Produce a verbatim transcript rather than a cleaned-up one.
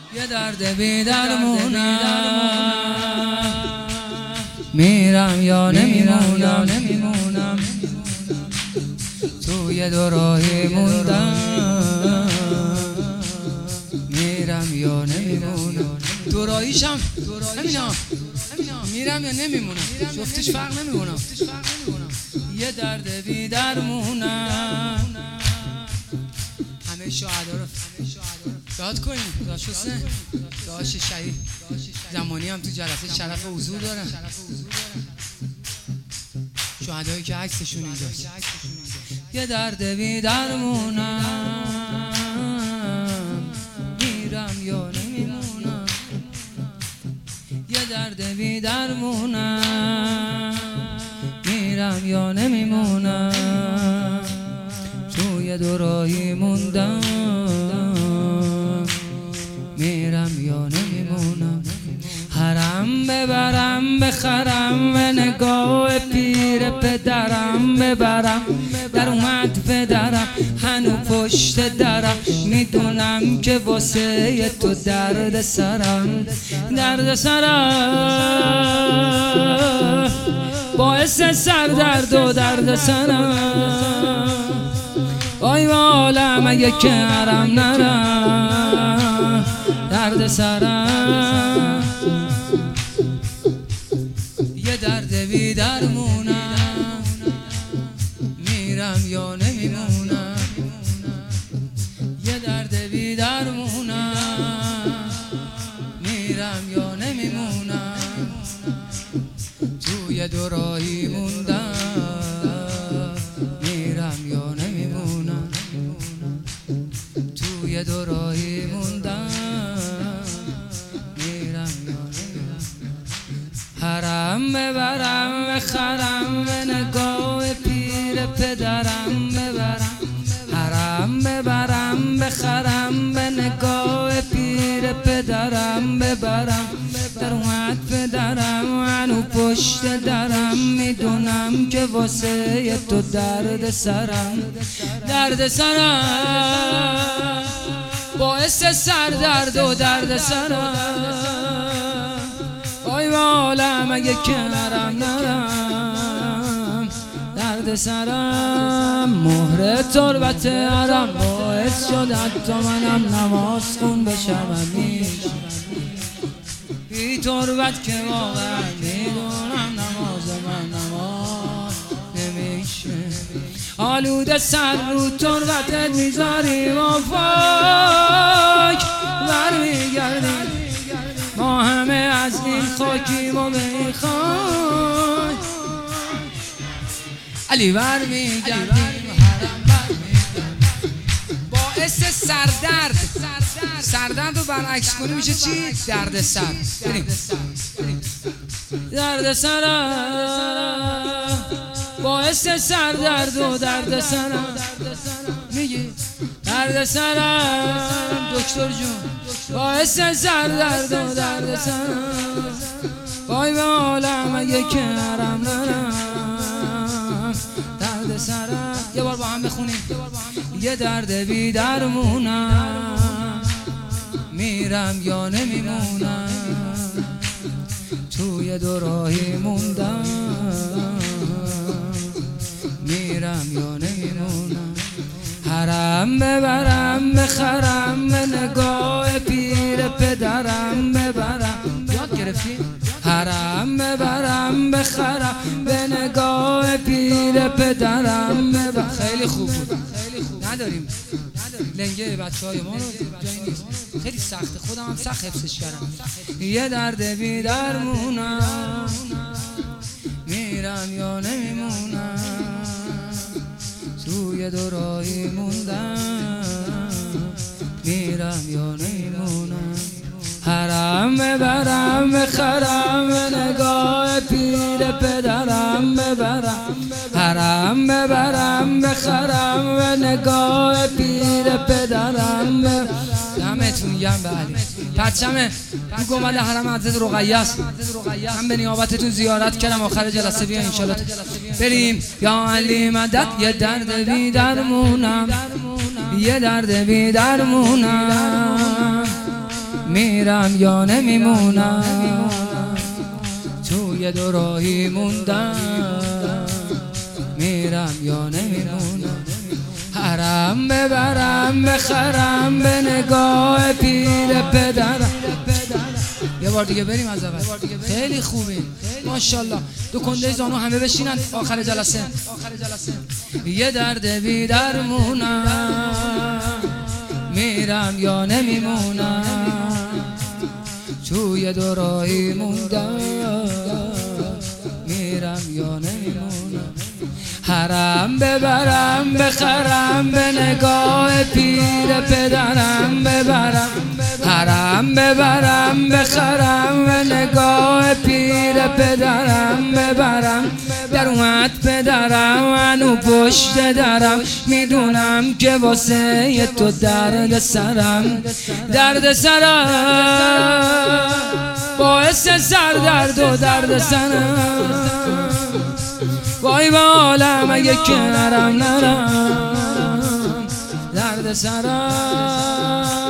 یه درد بی درمونم، میرم یا نمیمونم، توی دو راهی موندم، میرم یا نمیمونم. دو راهیشم همینا، میرم یا نمیمونم، جفتش فرق نمیکنم. یه درد بی درمونم. همه شهدا رو یاد کنیم. داشت حسین، داشت شهید زمانی هم تو جلسه شرف حضور دارن، شهدایی که عکسشون اینجاست. یه درد بی درمونم، میرم یا نمیمونم. یه درد بی درمونم، میرم یا نمیمونم، توی دو راهی موندم، میرم یا نمیمونم. حرم ببرم بخرم به نگاه پیر پدرم، ببرم در اومد پدرم هنو پشت درم، میدونم که واسه تو درد سرم، درد سرم باعث سر درد و درد سرم. آی والم اگه که حرم نرم، درد سرم. یه درد بی درمونم، میرم یا نمیمونم. یه درد بی درمونم، میرم یا نمیمونم، توی دو راهی موندم، میرم یا نمیمونم، توی دو راهی موندم، میرم یا نمیمونم. حرم ببرم بخرم به نگاه پیر پدرم، ببرم حرم ببرم بخرم به نگاه پیر پدرم، ببرم در اومد پدرم منو پشت درم، میدونم که واسه تو درد سرم، درد سرم باعث سر درد و درد سرم. آی والم اگه کنارم نرم، درد سرم. مهر تربت حرم باعث شد حتی منم نماز خون بشم همیش، بی تربت که واقعا میدونم نماز من نماز نمیشه. آلوده سر رو تربتت میذاری و فاک برمیگردیم، ما همه از این خاکیم و به این خاک علی برمیگردیم. باعث سردرد، سردرد رو برعکس کنی میشه چی؟ درد سر. بریم. درد سرم باعث سردرد و درد سرم، میگی درد سرم دکتر جون باعث سردرد و درد سرم. وای به عالم اگه کنارم نرم، درد سرم. یه بار با هم بخونیم. یه درد بی درمونم، میرم یا نمیمونم، توی دو راهی موندم، میرم یا نمیمونم. حرم ببرم بخرم به نگاه پیر پدرم، ببرم یاد گرفتی؟ حرم ببرم بخرم به نگاه پیر پدرم، ببرم. خیلی خوب بود. نداریم لنگه بچه های ما رو جایی نیست، خیلی سخته، خودم هم سخت حفظش کردم. یه درد بی درمونم، میرم یا نمیمونم، توی دو راهی موندم، میرم یا نمیمونم. حرم ببرم بخرم به نگاه پیر پدرم، ببرم حرم ببرم بخرم به نگاه پیر پدرم. دمتون گرم. بله پرچم گنبد حرم حضرت رقیه است، من به نیابتتون زیارت کردم. آخر جلسه بیا انشالله بریم. یا علی مدد. یه درد بی درمونم، یه درد بی درمونم، میرم یا نمیمونم، توی دو راهی موندم، میرم یا نمیمونم. حرم ببرم بخرم به نگاه پیر پدرم. یه بار دیگه بریم از اول. خیلی خوبین ماشاءالله. دو کنده زانو همه بشینن آخر جلسه. یه درد بی درمونم، میرم یا نمیمونم، توی دو راهی موندم، میرم یا نمیمونم. حرم ببرم بخرم به نگاه پیر پدرم ببرم، حرم ببرم بخرم به نگاه پیر پدرم ببرم. در اومد پدرم منو پشت درم، میدونم که واسه تو درد سرم، درد سرم باعث سر درد و درد سرم. وای با عالم اگه کنارم نرم، درد سرم